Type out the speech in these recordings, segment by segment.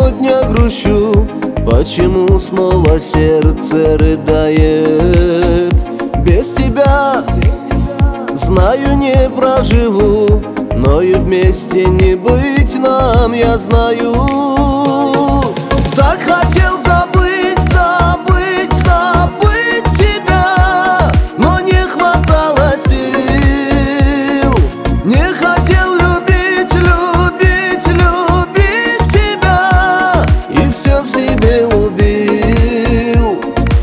сегодня грущу? Почему снова сердце рыдает? Без тебя, знаю, не проживу, но и вместе не быть нам, я знаю. Так хотел забыть, забыть, забыть тебя, но не хватало сил. Не хотел любить, любить, любить тебя, и все в себе убил.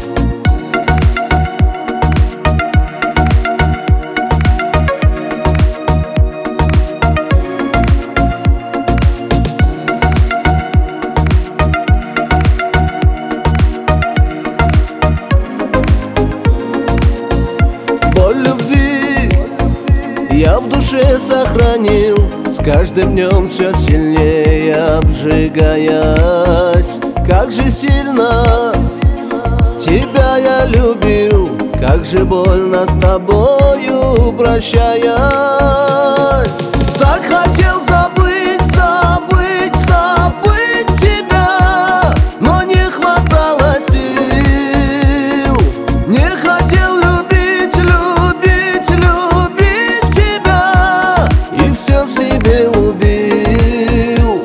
Боль любви я в душе сохранил, с каждым днем все сильнее обжигаясь. Как же сильно тебя я любил, как же больно с тобою прощаясь. Так хотел забыть, забыть, забыть тебя, но не хватало сил. Не хотел любить, любить, любить тебя, и все в себе убил.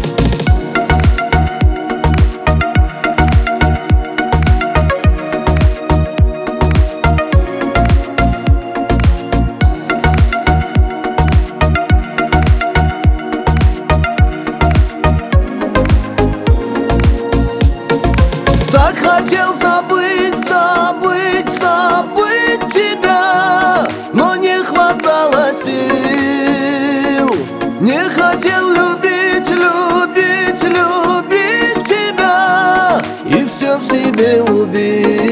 Так хотел забыть, забыть, забыть тебя, но не хватало сил. Не хотел любить, любить, любить тебя, и все в себе убил.